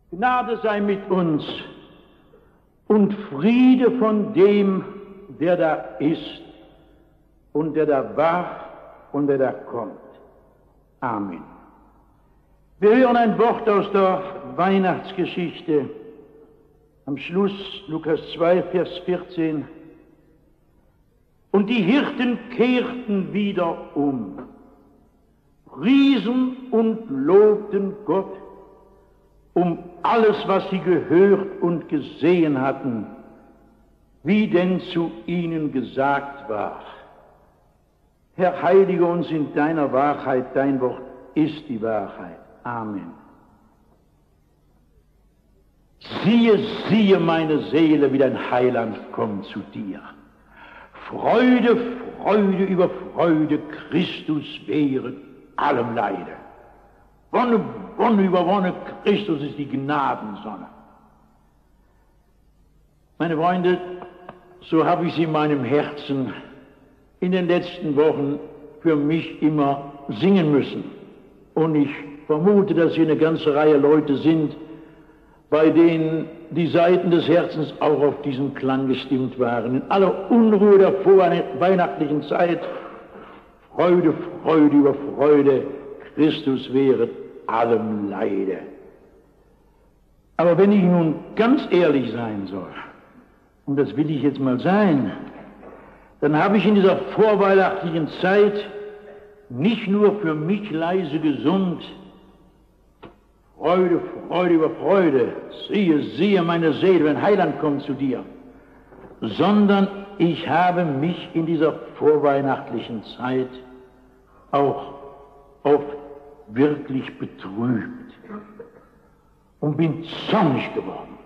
Gnade sei mit uns und Friede von dem, der da ist und der da war und der da kommt. Amen. Wir hören ein Wort aus der Weihnachtsgeschichte. Am Schluss Lukas 2, Vers 14. Und die Hirten kehrten wieder um, priesen und lobten Gott um alles, was sie gehört und gesehen hatten, wie denn zu ihnen gesagt war. Herr, heilige uns in deiner Wahrheit, dein Wort ist die Wahrheit. Amen. Siehe, siehe, meine Seele, wie dein Heiland kommt zu dir. Freude, Freude über Freude, Christus wehret allem Leide. Wonne, Wonne über Wonne, Christus ist die Gnadensonne. Meine Freunde, so habe ich sie in meinem Herzen in den letzten Wochen für mich immer singen müssen. Und ich vermute, dass hier eine ganze Reihe Leute sind, bei denen die Saiten des Herzens auch auf diesen Klang gestimmt waren. In aller Unruhe der vorweihnachtlichen Zeit, Freude, Freude über Freude, Christus wehret allem Leide. Aber wenn ich nun ganz ehrlich sein soll, und das will ich jetzt mal sein, dann habe ich in dieser vorweihnachtlichen Zeit nicht nur für mich leise gesund, Freude, Freude über Freude, siehe, siehe meine Seele, wenn Heiland kommt zu dir, sondern ich habe mich in dieser vorweihnachtlichen Zeit auch oft wirklich betrübt und bin zornig geworden.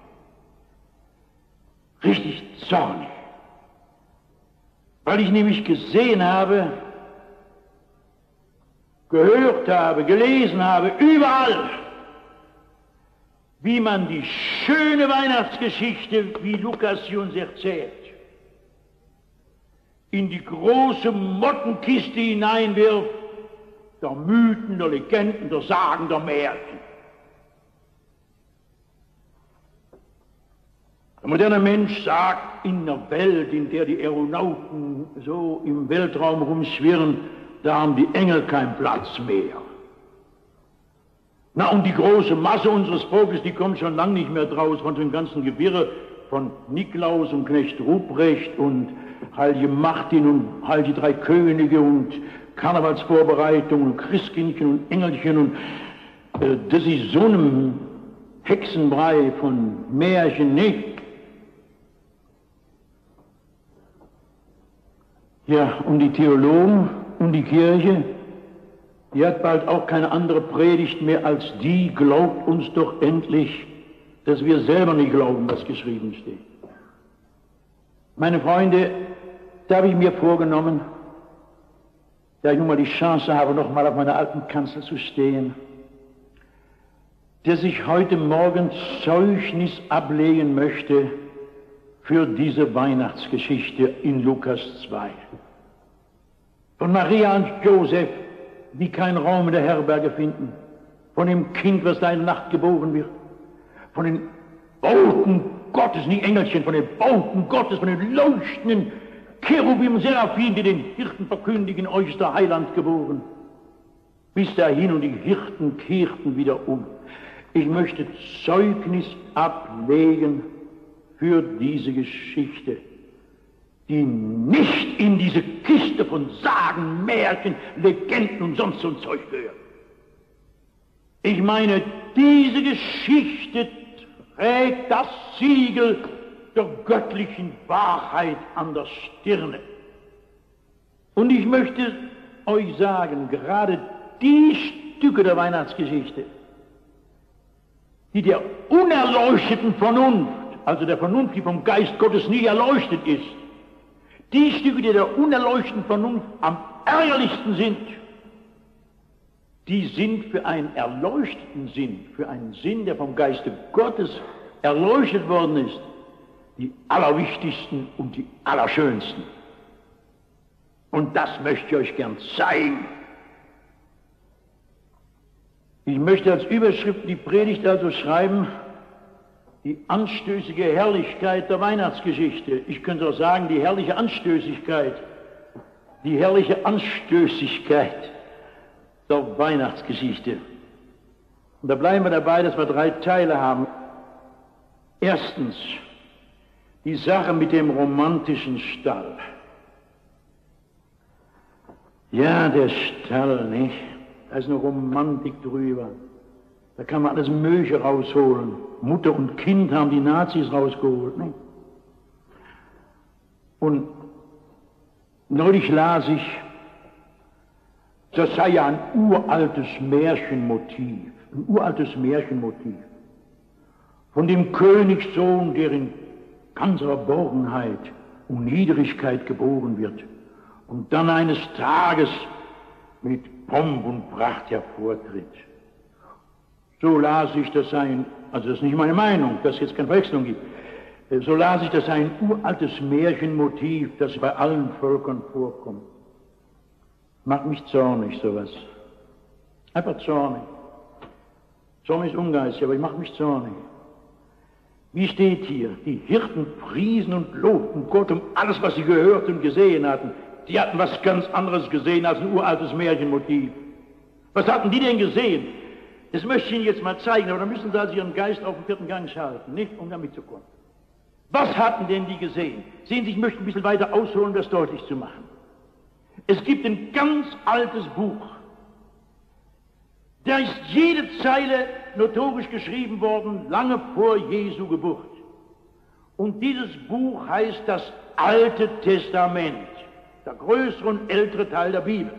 Richtig zornig. Weil ich nämlich gesehen habe, gehört habe, gelesen habe, überall, wie man die schöne Weihnachtsgeschichte, wie Lukas sie uns erzählt, in die große Mottenkiste hineinwirft, der Mythen, der Legenden, der Sagen, der Märchen. Der moderne Mensch sagt, in einer Welt, in der die Aeronauten so im Weltraum rumschwirren, da haben die Engel keinen Platz mehr. Na, und die große Masse unseres Volkes, die kommt schon lange nicht mehr draus von dem ganzen Gewirre von Niklaus und Knecht Ruprecht und Heilige Martin und Heilige Drei Könige und Karnevalsvorbereitungen und Christkindchen und Engelchen und das ist so ein Hexenbrei von Märchen, nicht? Ja, und die Theologen und die Kirche, die hat bald auch keine andere Predigt mehr als die, glaubt uns doch endlich, dass wir selber nicht glauben, was geschrieben steht. Meine Freunde, da habe ich mir vorgenommen, da ich nun mal die Chance habe, noch mal auf meiner alten Kanzel zu stehen, dass ich heute Morgen Zeugnis ablegen möchte für diese Weihnachtsgeschichte in Lukas 2. Von Maria und Josef, die keinen Raum in der Herberge finden, von dem Kind, was da in der Nacht geboren wird, von den Boten Gottes, nicht Engelchen, von den Boten Gottes, von den leuchtenden Cherubim, Seraphim, die den Hirten verkündigen, euch ist der Heiland geboren. Bis dahin und die Hirten kehrten wieder um. Ich möchte Zeugnis ablegen für diese Geschichte, die nicht in diese Kiste von Sagen, Märchen, Legenden und sonst so ein Zeug gehört. Ich meine, diese Geschichte trägt das Siegel der göttlichen Wahrheit an der Stirne. Und ich möchte euch sagen, gerade die Stücke der Weihnachtsgeschichte, die der unerleuchteten Vernunft, also der Vernunft, die vom Geist Gottes nie erleuchtet ist, die Stücke, die der unerleuchteten Vernunft am ärgerlichsten sind, die sind für einen erleuchteten Sinn, für einen Sinn, der vom Geiste Gottes erleuchtet worden ist, die allerwichtigsten und die allerschönsten. Und das möchte ich euch gern zeigen. Ich möchte als Überschrift die Predigt also schreiben, die anstößige Herrlichkeit der Weihnachtsgeschichte. Ich könnte auch sagen, die herrliche Anstößigkeit. Die herrliche Anstößigkeit der Weihnachtsgeschichte. Und da bleiben wir dabei, dass wir 3 Teile haben. Erstens, die Sache mit dem romantischen Stall. Ja, der Stall, nicht? Da ist eine Romantik drüber. Da kann man alles Mögliche rausholen. Mutter und Kind haben die Nazis rausgeholt, nicht? Und neulich las ich, das sei ja ein uraltes Märchenmotiv. Ein uraltes Märchenmotiv. Von dem Königssohn, der in ganzer Verborgenheit und Niedrigkeit geboren wird und dann eines Tages mit Pomp und Pracht hervortritt. So las ich, das sei also das ist nicht meine Meinung, dass es jetzt keine Verwechslung gibt, so las ich, das sei ein uraltes Märchenmotiv, das bei allen Völkern vorkommt. Macht mich zornig, sowas. Einfach zornig. Zorn ist ungeistig, aber ich mache mich zornig. Wie steht hier? Die Hirten priesen und lobten Gott um alles, was sie gehört und gesehen hatten. Die hatten was ganz anderes gesehen als ein uraltes Märchenmotiv. Was hatten die denn gesehen? Das möchte ich Ihnen jetzt mal zeigen, aber dann müssen Sie also Ihren Geist auf den 4. Gang schalten, nicht? Um da mitzukommen. Was hatten denn die gesehen? Sehen Sie, ich möchte ein bisschen weiter ausholen, um das deutlich zu machen. Es gibt ein ganz altes Buch. Da ist jede Zeile notorisch geschrieben worden, lange vor Jesu Geburt. Und dieses Buch heißt das Alte Testament, der größere und ältere Teil der Bibel.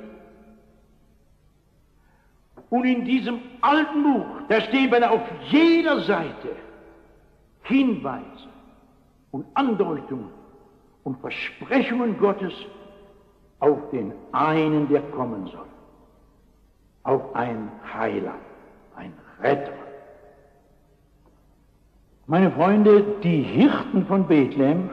Und in diesem alten Buch, da stehen beinahe auf jeder Seite Hinweise und Andeutungen und Versprechungen Gottes auf den einen, der kommen soll. Auf ein Heiland, ein Retter. Meine Freunde, die Hirten von Bethlehem,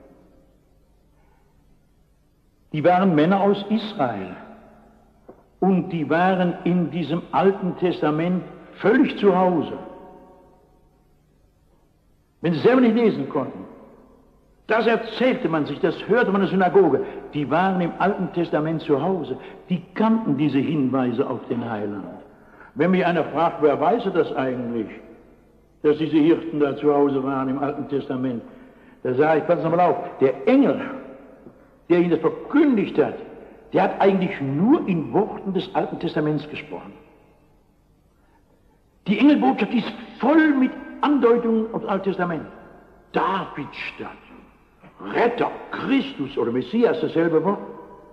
die waren Männer aus Israel und die waren in diesem Alten Testament völlig zu Hause. Wenn sie selber nicht lesen konnten, das erzählte man sich, das hörte man in der Synagoge. Die waren im Alten Testament zu Hause. Die kannten diese Hinweise auf den Heiland. Wenn mich einer fragt, wer weiß das eigentlich, dass diese Hirten da zu Hause waren im Alten Testament, da sage ich, pass mal auf, der Engel, der ihnen das verkündigt hat, der hat eigentlich nur in Worten des Alten Testaments gesprochen. Die Engelbotschaft ist voll mit Andeutungen aufs Alte Testament. Davids Stadt. Retter, Christus oder Messias, dasselbe Wort.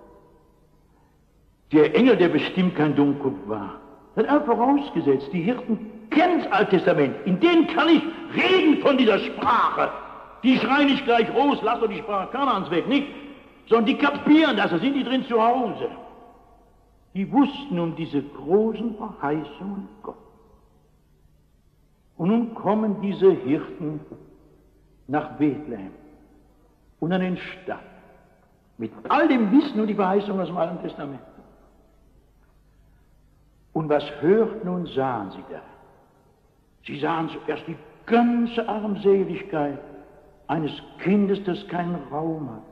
Der Engel, der bestimmt kein Dummkopf war, hat einfach vorausgesetzt, die Hirten kennen das Alte Testament, in denen kann ich reden von dieser Sprache. Die schreien nicht gleich raus, lass doch die Sprache Kanaans weg, nicht? Sondern die kapieren das, da sind die drin zu Hause. Die wussten um diese großen Verheißungen Gottes. Und nun kommen diese Hirten nach Bethlehem und an den Stall, mit all dem Wissen und die Verheißung aus dem Alten Testament. Und was hörten und sahen sie da? Sie sahen zuerst die ganze Armseligkeit eines Kindes, das keinen Raum hat.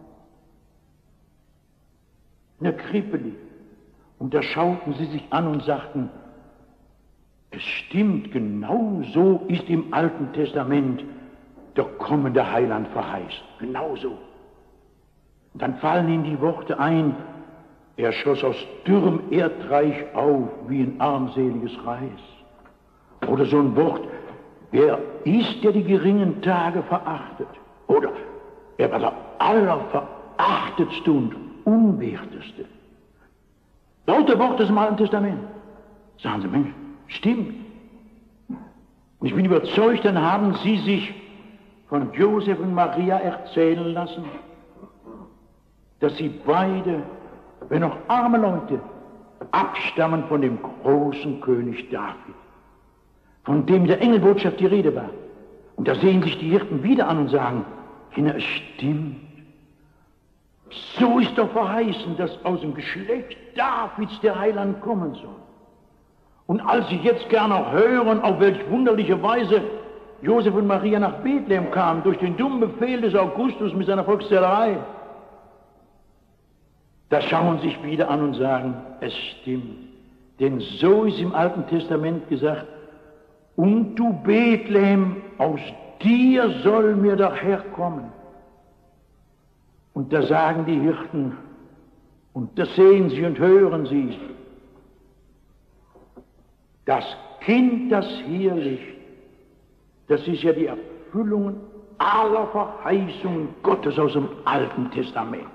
In der Krippe liegt. Und da schauten sie sich an und sagten, es stimmt, genau so ist im Alten Testament der kommende Heiland verheißt. Genauso. Und dann fallen ihnen die Worte ein, er schoss aus dürrem Erdreich auf wie ein armseliges Reis. Oder so ein Wort, wer ist, der die geringen Tage verachtet? Oder er war der allerverachtetste und unwerteste. Lauter Worte im Alten Testament. Sagen Sie, Mensch, stimmt. Und ich bin überzeugt, dann haben Sie sich von Josef und Maria erzählen lassen, dass sie beide, wenn auch arme Leute, abstammen von dem großen König David, von dem in der Engelbotschaft die Rede war. Und da sehen sich die Hirten wieder an und sagen, Kinder, es stimmt. So ist doch verheißen, dass aus dem Geschlecht Davids der Heiland kommen soll. Und als sie jetzt gerne auch hören, auf welch wunderliche Weise Josef und Maria nach Bethlehem kamen, durch den dummen Befehl des Augustus mit seiner Volkszählerei. Da schauen sich wieder an und sagen, es stimmt. Denn so ist im Alten Testament gesagt, und du Bethlehem, aus dir soll mir doch herkommen. Und da sagen die Hirten, und das sehen sie und hören sie, das Kind, das hier liegt, das ist ja die Erfüllung aller Verheißungen Gottes aus dem Alten Testament.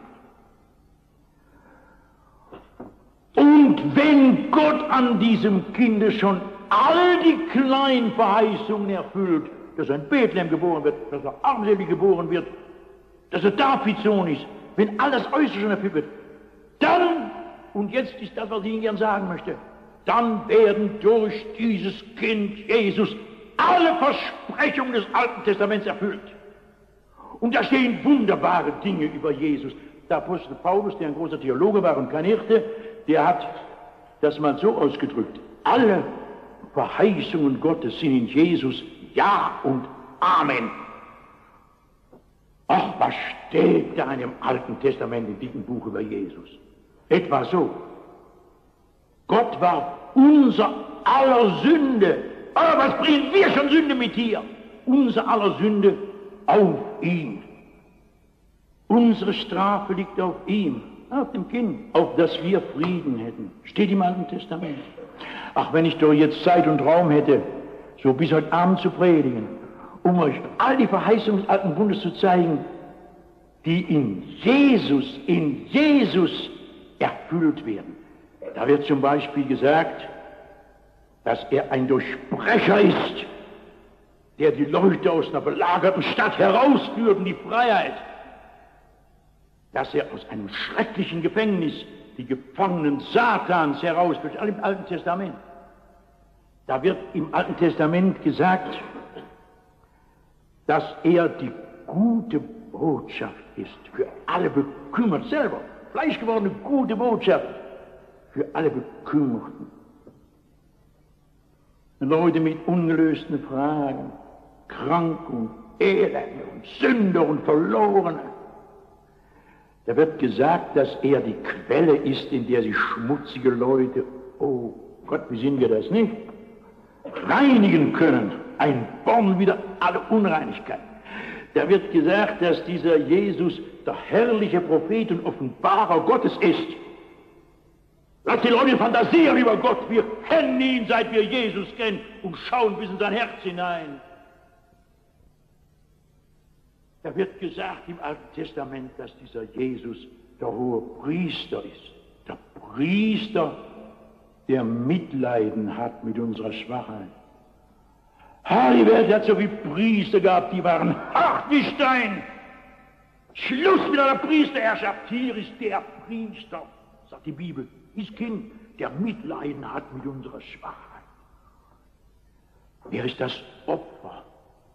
Und wenn Gott an diesem Kinde schon all die kleinen Verheißungen erfüllt, dass er in Bethlehem geboren wird, dass er armselig geboren wird, dass er Davids Sohn ist, wenn all das Äußere schon erfüllt wird, dann, und jetzt ist das, was ich Ihnen gern sagen möchte, dann werden durch dieses Kind Jesus alle Versprechungen des Alten Testaments erfüllt. Und da stehen wunderbare Dinge über Jesus. Der Apostel Paulus, der ein großer Theologe war und kein Hirte, der hat das mal so ausgedrückt: Alle Verheißungen Gottes sind in Jesus Ja und Amen. Ach, was steht da in dem Alten Testament im dicken Buch über Jesus? Etwa so: Gott war unser aller Sünde. Aber was bringen wir schon Sünde mit hier? Unser aller Sünde auf ihn. Unsere Strafe liegt auf ihm, auf dem Kind, auf das wir Frieden hätten. Steht im Alten Testament. Ach, wenn ich doch jetzt Zeit und Raum hätte, so bis heute Abend zu predigen, um euch all die Verheißungen des Alten Bundes zu zeigen, die in Jesus erfüllt werden. Da wird zum Beispiel gesagt, dass er ein Durchbrecher ist, der die Leute aus einer belagerten Stadt herausführt in die Freiheit. Dass er aus einem schrecklichen Gefängnis die Gefangenen Satans herausführt, all im Alten Testament. Da wird im Alten Testament gesagt, dass er die gute Botschaft ist für alle Bekümmerten, selber, fleischgewordene gute Botschaft für alle Bekümmerten. Leute mit ungelösten Fragen, krank und elend und Sünder und Verlorene. Da wird gesagt, dass er die Quelle ist, in der sich schmutzige Leute, oh Gott, wie sind wir das nicht, reinigen können, ein Born wieder alle Unreinigkeit. Da wird gesagt, dass dieser Jesus der herrliche Prophet und Offenbarer Gottes ist. Lass die Leute fantasieren über Gott. Wir kennen ihn, seit wir Jesus kennen, und schauen bis in sein Herz hinein. Da wird gesagt im Alten Testament, dass dieser Jesus der hohe Priester ist. Der Priester, der Mitleiden hat mit unserer Schwachheit. Die Welt hat so viele Priester gehabt, die waren hart wie Stein. Schluss mit einer Priesterherrschaft. Hier ist der Priester, sagt die Bibel, ist Kind, der Mitleiden hat mit unserer Schwachheit. Er ist das Opfer,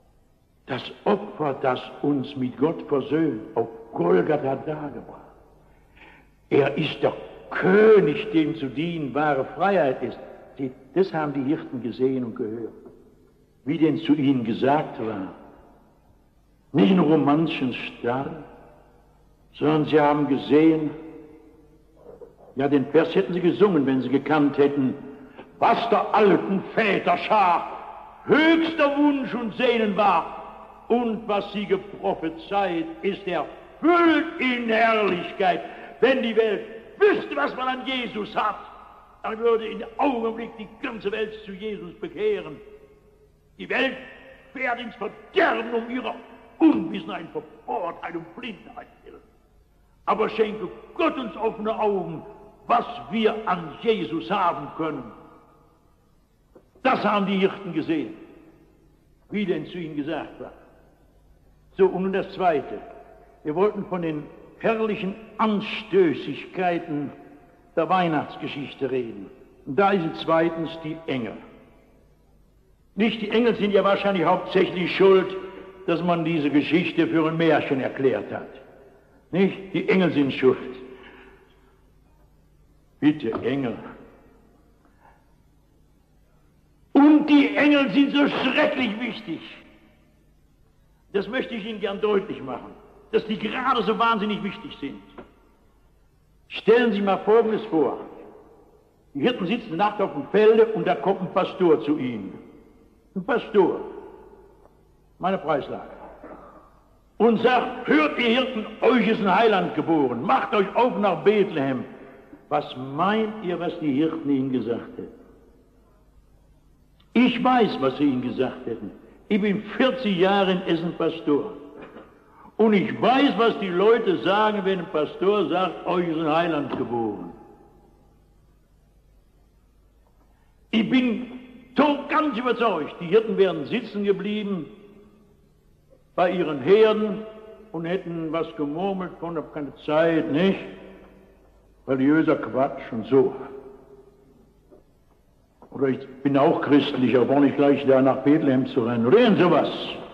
das uns mit Gott versöhnt, auf Golgatha dargebracht. Er ist der König, dem zu dienen wahre Freiheit ist. Das haben die Hirten gesehen und gehört, wie denn zu ihnen gesagt war. Nicht nur um manchen Stall, sondern sie haben gesehen, ja, den Vers hätten sie gesungen, wenn sie gekannt hätten, was der alten Väterschar höchster Wunsch und Sehnen war und was sie geprophezeit, ist erfüllt in Herrlichkeit. Wenn die Welt wüsste, was man an Jesus hat, dann würde in dem Augenblick die ganze Welt zu Jesus bekehren. Die Welt fährt ins Verderben um ihrer Unwissenheit, Verbohrtheit und Blindheit willen. Aber schenke Gott uns offene Augen, was wir an Jesus haben können. Das haben die Hirten gesehen, wie denn zu ihnen gesagt war. So, und nun das Zweite. Wir wollten von den herrlichen Anstößigkeiten der Weihnachtsgeschichte reden. Und da ist es zweitens die Engel. Nicht, die Engel sind ja wahrscheinlich hauptsächlich schuld, dass man diese Geschichte für ein Märchen erklärt hat. Nicht? Die Engel sind schuld. Bitte, Engel. Und die Engel sind so schrecklich wichtig. Das möchte ich Ihnen gern deutlich machen, dass die gerade so wahnsinnig wichtig sind. Stellen Sie mal Folgendes vor. Die Hirten sitzen nachts auf dem Felde und da kommt ein Pastor zu Ihnen. Ein Pastor, meine Preislage, und sagt, hört ihr Hirten, euch ist ein Heiland geboren, macht euch auf nach Bethlehem. Was meint ihr, was die Hirten ihnen gesagt hätten? Ich weiß, was sie ihnen gesagt hätten. Ich bin 40 Jahre in Essen Pastor. Und ich weiß, was die Leute sagen, wenn ein Pastor sagt, euch ist ein Heiland geboren. Ich bin ganz überzeugt, die Hirten wären sitzen geblieben bei ihren Herden und hätten was gemurmelt von, hab keine Zeit, nicht? Religiöser Quatsch und so. Oder ich bin auch christlich, aber brauche nicht gleich da nach Bethlehem zu rennen oder irgend sowas.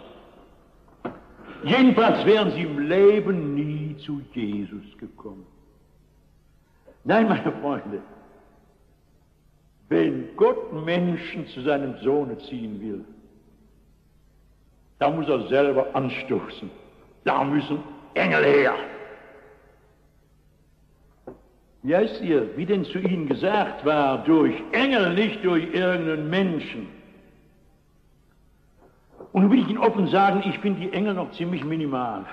Jedenfalls wären sie im Leben nie zu Jesus gekommen. Nein, meine Freunde, wenn Gott Menschen zu seinem Sohne ziehen will, da muss er selber anstoßen. Da müssen Engel her. Wie heißt ihr, wie denn zu ihnen gesagt war, durch Engel, nicht durch irgendeinen Menschen. Und nun will ich Ihnen offen sagen, ich finde die Engel noch ziemlich minimal.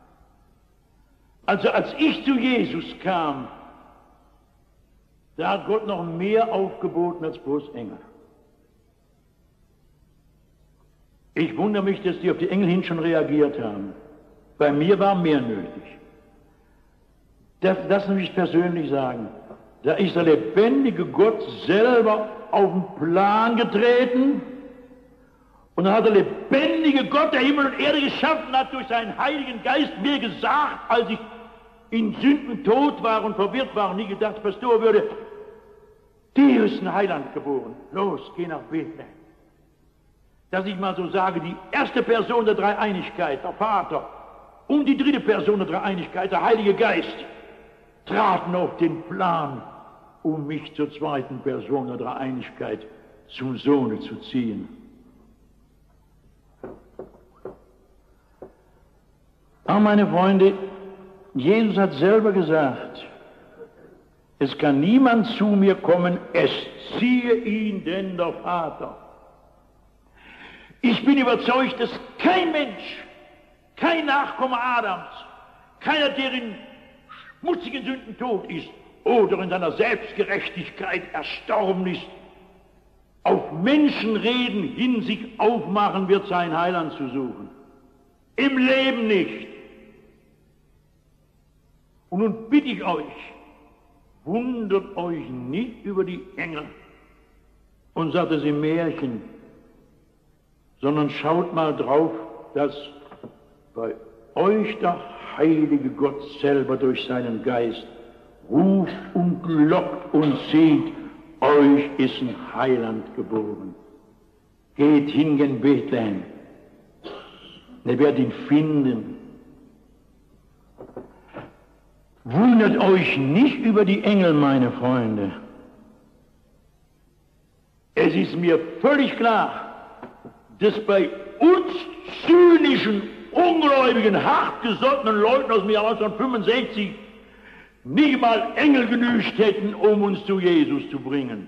Also als ich zu Jesus kam, da hat Gott noch mehr aufgeboten als bloß Engel. Ich wundere mich, dass die auf die Engel hin schon reagiert haben. Bei mir war mehr nötig. Das will ich persönlich sagen. Da ist der lebendige Gott selber auf den Plan getreten und dann hat der lebendige Gott, der Himmel und Erde geschaffen hat, durch seinen Heiligen Geist mir gesagt, als ich in Sünden tot war und verwirrt war und nie gedacht, Pastor würde, dir ist ein Heiland geboren. Los, geh nach Bethlehem. Dass ich mal so sage, die erste Person der Dreieinigkeit, der Vater, und die dritte Person der Dreieinigkeit, der Heilige Geist, traten auf den Plan, um mich zur zweiten Person der Dreieinigkeit zum Sohne zu ziehen. Aber meine Freunde, Jesus hat selber gesagt, es kann niemand zu mir kommen, es ziehe ihn denn der Vater. Ich bin überzeugt, dass kein Mensch, kein Nachkomme Adams, keiner, der in schmutzigen Sünden tot ist oder in seiner Selbstgerechtigkeit erstorben ist, auf Menschenreden hin sich aufmachen wird, sein Heiland zu suchen. Im Leben nicht. Und nun bitte ich euch, wundert euch nicht über die Engel und sagt es im Märchen, sondern schaut mal drauf, dass bei euch der heilige Gott selber durch seinen Geist ruft und lockt und sieht, euch ist ein Heiland geboren. Geht hin gen Bethlehem. Ihr werdet ihn finden. Wundert euch nicht über die Engel, meine Freunde. Es ist mir völlig klar, dass bei uns zynischen, ungläubigen, hartgesottenen Leuten aus dem Jahr 1965 nicht mal Engel genügt hätten, um uns zu Jesus zu bringen.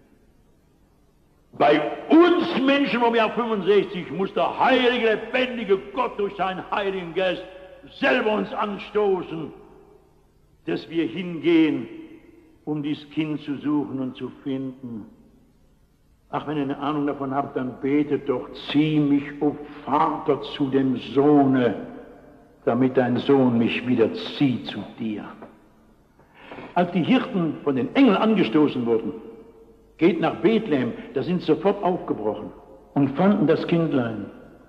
Bei uns Menschen vom Jahr 65 muss der heilige, lebendige Gott durch seinen Heiligen Geist selber uns anstoßen, dass wir hingehen, um dieses Kind zu suchen und zu finden. Ach, wenn ihr eine Ahnung davon habt, dann betet doch, zieh mich, o Vater, zu dem Sohne, damit dein Sohn mich wieder zieht zu dir. Als die Hirten von den Engeln angestoßen wurden, geht nach Bethlehem, da sind sie sofort aufgebrochen und fanden das Kindlein.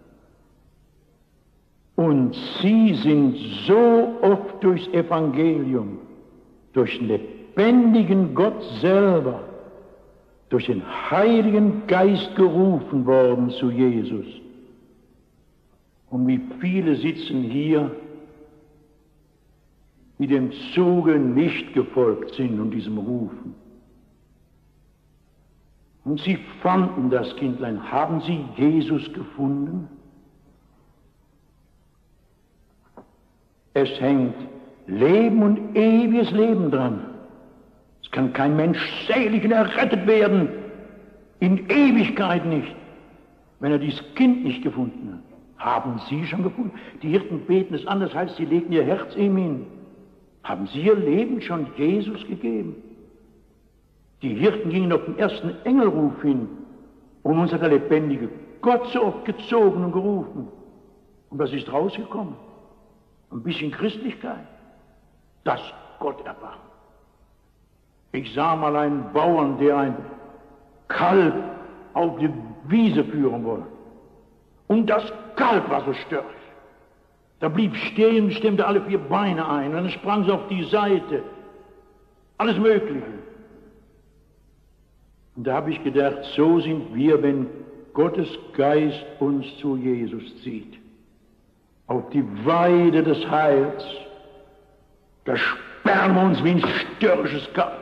Und sie sind so oft durchs Evangelium, durch den lebendigen Gott selber, durch den Heiligen Geist gerufen worden zu Jesus. Und wie viele sitzen hier, die dem Zuge nicht gefolgt sind und diesem Rufen. Und sie fanden das Kindlein. Haben sie Jesus gefunden? Es hängt Leben und ewiges Leben dran. Es kann kein Mensch selig und errettet werden, in Ewigkeit nicht, wenn er dieses Kind nicht gefunden hat. Haben Sie schon gefunden? Die Hirten beten es an, das heißt, sie legen ihr Herz in ihn. Haben Sie ihr Leben schon Jesus gegeben? Die Hirten gingen auf den ersten Engelruf hin, und uns hat der lebendige Gott so oft gezogen und gerufen. Und was ist rausgekommen? Ein bisschen Christlichkeit. Das Gott erbarmt. Ich sah mal einen Bauern, der ein Kalb auf die Wiese führen wollte. Und das Kalb war so störrisch. Da blieb stehen, stemmte alle 4 Beine ein, und dann sprang sie auf die Seite. Alles Mögliche. Und da habe ich gedacht, so sind wir, wenn Gottes Geist uns zu Jesus zieht. Auf die Weide des Heils. Da sperren wir uns wie ein störrisches Kalb.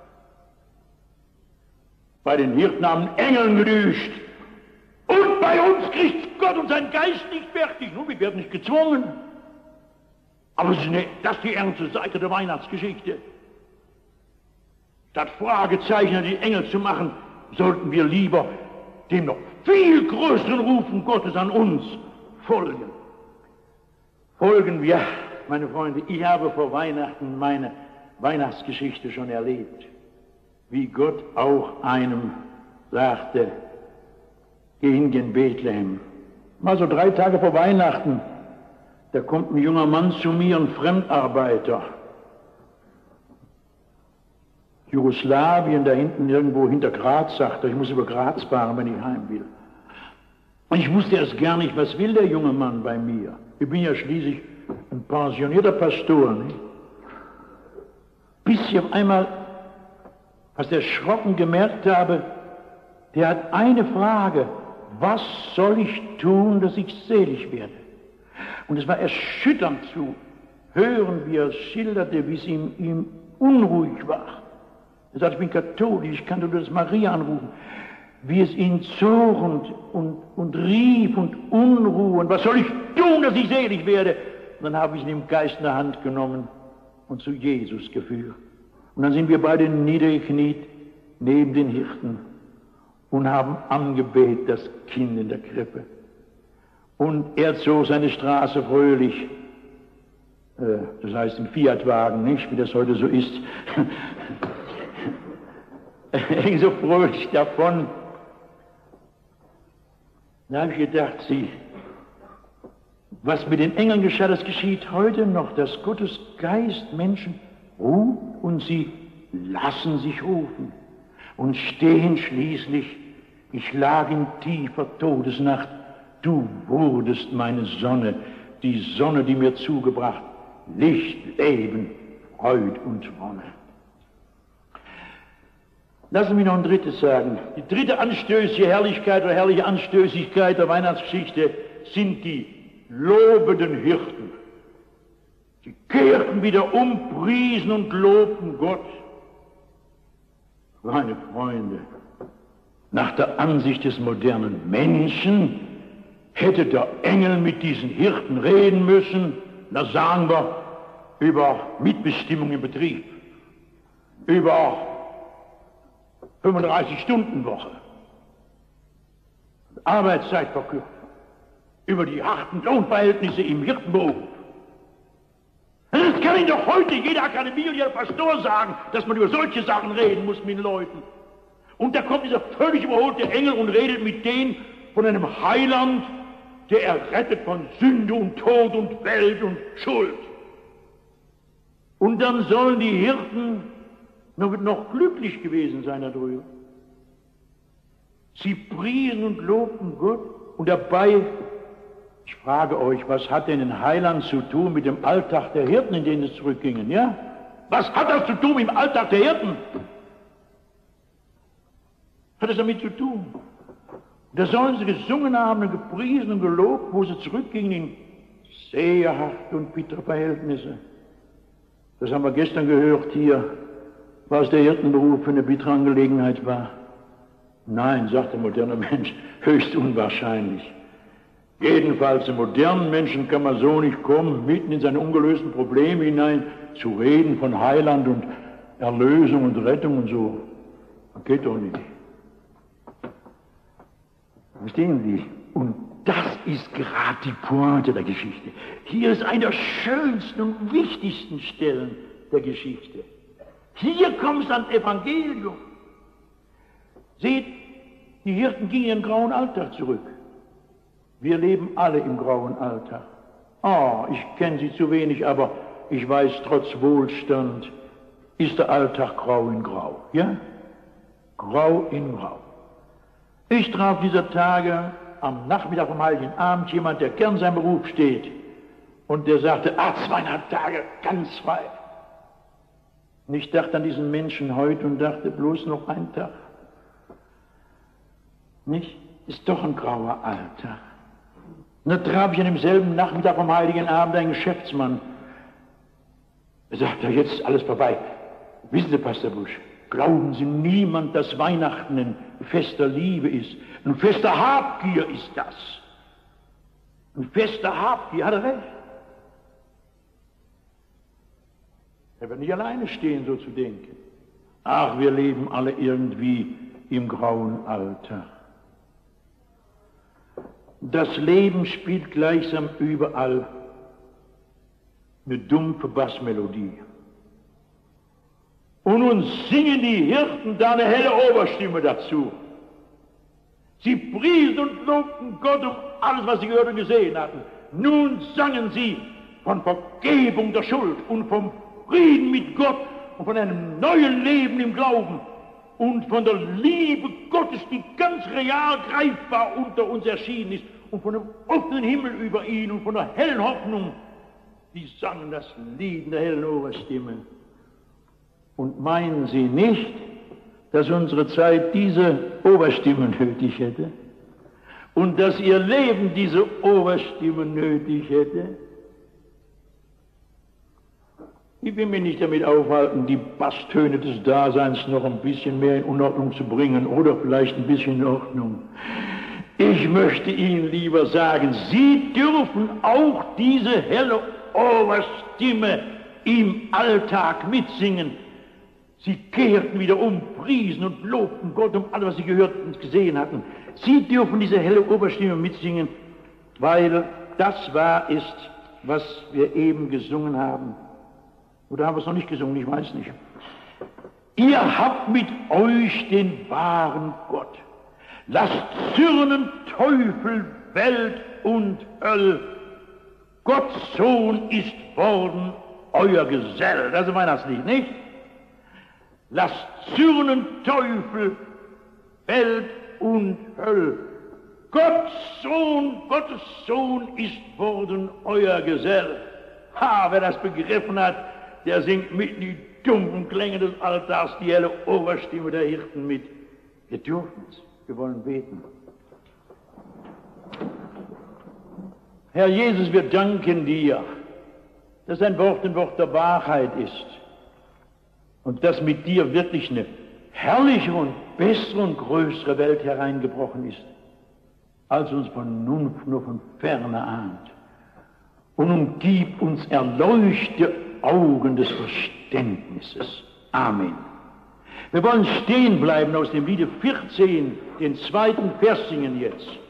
Bei den Hirten haben Engeln gedüst. Und bei uns kriegt Gott und sein Geist nicht fertig. Nun, wir werden nicht gezwungen. Aber das ist die ernste Seite der Weihnachtsgeschichte. Statt Fragezeichen an die Engel zu machen, sollten wir lieber dem noch viel größeren Rufen Gottes an uns folgen. Folgen wir, meine Freunde, ich habe vor Weihnachten meine Weihnachtsgeschichte schon erlebt. Wie Gott auch einem sagte, geh hin in Bethlehem. Mal so 3 Tage vor Weihnachten, da kommt ein junger Mann zu mir, ein Fremdarbeiter. Jugoslawien, da hinten irgendwo hinter Graz, sagt er, ich muss über Graz fahren, wenn ich heim will. Und ich wusste erst gar nicht, was will der junge Mann bei mir? Ich bin ja schließlich ein pensionierter Pastor, nicht? Bis ich auf einmal, was erschrocken gemerkt habe, der hat eine Frage: Was soll ich tun, dass ich selig werde? Und es war erschütternd zu hören, wie er schilderte, wie es ihm unruhig war. Er sagte, ich bin katholisch, ich kann nur das Maria anrufen. Wie es ihn zog und rief und Unruhe. Und was soll ich tun, dass ich selig werde? Und dann habe ich ihn im Geist in der Hand genommen und zu Jesus geführt. Und dann sind wir beide niedergekniet neben den Hirten und haben angebetet das Kind in der Krippe. Und er zog seine Straße fröhlich, das heißt im Fiat-Wagen, nicht, wie das heute so ist, er ging so fröhlich davon. Da habe ich gedacht, was mit den Engeln geschah, das geschieht heute noch, dass Gottes Geist Menschen ruft und sie lassen sich rufen und stehen schließlich. Ich lag in tiefer Todesnacht, du wurdest meine Sonne, die Sonne, die mir zugebracht, Licht, Leben, Freud und Wonne. Lassen Sie mich noch ein drittes sagen. Die dritte anstößige Herrlichkeit oder herrliche Anstößigkeit der Weihnachtsgeschichte sind die lobenden Hirten. Sie kehrten wieder um, priesen und lobten Gott. Meine Freunde, nach der Ansicht des modernen Menschen hätte der Engel mit diesen Hirten reden müssen, da sagen wir, über Mitbestimmung im Betrieb, über 35-Stunden-Woche, Arbeitszeitverkürzung, über die harten Lohnverhältnisse im Hirtenberuf. Das kann Ihnen doch heute jede Akademie und jeder Pastor sagen, dass man über solche Sachen reden muss mit den Leuten. Und da kommt dieser völlig überholte Engel und redet mit denen von einem Heiland, der errettet von Sünde und Tod und Welt und Schuld. Und dann sollen die Hirten noch glücklich gewesen sein darüber. Sie priesen und lobten Gott und dabei, ich frage euch, was hat denn ein Heiland zu tun mit dem Alltag der Hirten, in den es zurückgingen, ja? Was hat das zu tun mit dem Alltag der Hirten? Hat es damit zu tun? Da sollen sie gesungen haben und gepriesen und gelobt, wo sie zurückgingen in sehr harte und bittere Verhältnisse. Das haben wir gestern gehört hier, was der Hirtenberuf für eine bittere Angelegenheit war. Nein, sagt der moderne Mensch, höchst unwahrscheinlich. Jedenfalls im modernen Menschen kann man so nicht kommen, mitten in seine ungelösten Probleme hinein zu reden von Heiland und Erlösung und Rettung und so. Das geht doch nicht. Verstehen Sie? Und das ist gerade die Pointe der Geschichte. Hier ist eine der schönsten und wichtigsten Stellen der Geschichte. Hier kommt es ans Evangelium. Seht, die Hirten gingen in den grauen Alltag zurück. Wir leben alle im grauen Alltag. Ich kenne sie zu wenig, aber ich weiß, trotz Wohlstand ist der Alltag grau in grau. Ja? Grau in grau. Ich traf dieser Tage am Nachmittag vom Heiligen Abend jemand, der gern seinem Beruf steht. Und der sagte, 2,5 Tage ganz frei. Und ich dachte an diesen Menschen heute und dachte, bloß noch ein Tag. Nicht? Ist doch ein grauer Alltag. Und da traf ich an demselben Nachmittag vom Heiligen Abend einen Geschäftsmann. Er sagte, jetzt ist alles vorbei. Wissen Sie, Pastor Busch, glauben Sie niemand, dass Weihnachten ein Fest der Liebe ist. Ein Fest der Habgier ist das. Ein Fest der Habgier, hat er recht. Er wird nicht alleine stehen, so zu denken. Ach, wir leben alle irgendwie im grauen Alter. Das Leben spielt gleichsam überall eine dumpfe Bassmelodie. Und nun singen die Hirten da eine helle Oberstimme dazu. Sie priesen und lobten Gott um alles, was sie gehört und gesehen hatten. Nun sangen sie von Vergebung der Schuld und vom Frieden mit Gott und von einem neuen Leben im Glauben und von der Liebe Gottes, die ganz real greifbar unter uns erschienen ist und von dem offenen Himmel über ihn und von der hellen Hoffnung. Die sangen das Lied in der hellen Oberstimme. Und meinen Sie nicht, dass unsere Zeit diese Oberstimme nötig hätte und dass Ihr Leben diese Oberstimme nötig hätte? Ich will mich nicht damit aufhalten, die Basstöne des Daseins noch ein bisschen mehr in Unordnung zu bringen oder vielleicht ein bisschen in Ordnung. Ich möchte Ihnen lieber sagen, Sie dürfen auch diese helle Oberstimme im Alltag mitsingen. Sie kehrten wieder um, priesen und lobten Gott um alles, was sie gehört und gesehen hatten. Sie dürfen diese helle Oberstimme mitsingen, weil das wahr ist, was wir eben gesungen haben. Oder haben wir es noch nicht gesungen? Ich weiß nicht. Ihr habt mit euch den wahren Gott. Lasst zürnen Teufel, Welt und Höll. Gottes Sohn ist worden euer Gesell. Das ist ein Weihnachtslied, nicht? Lasst zürnen Teufel, Welt und Höll. Gottes Sohn ist worden euer Gesell. Wer das begriffen hat, der singt mit die dumpfen Klänge des Altars die helle Oberstimme der Hirten mit. Wir dürfen es. Wir wollen beten. Herr Jesus, wir danken dir, dass dein Wort ein Wort der Wahrheit ist und dass mit dir wirklich eine herrliche und bessere und größere Welt hereingebrochen ist, als uns Vernunft nur von ferne ahnt. Und nun gib uns erleuchte Augen des Verständnisses. Amen. Wir wollen stehen bleiben aus dem Liede 14, den zweiten Vers singen jetzt.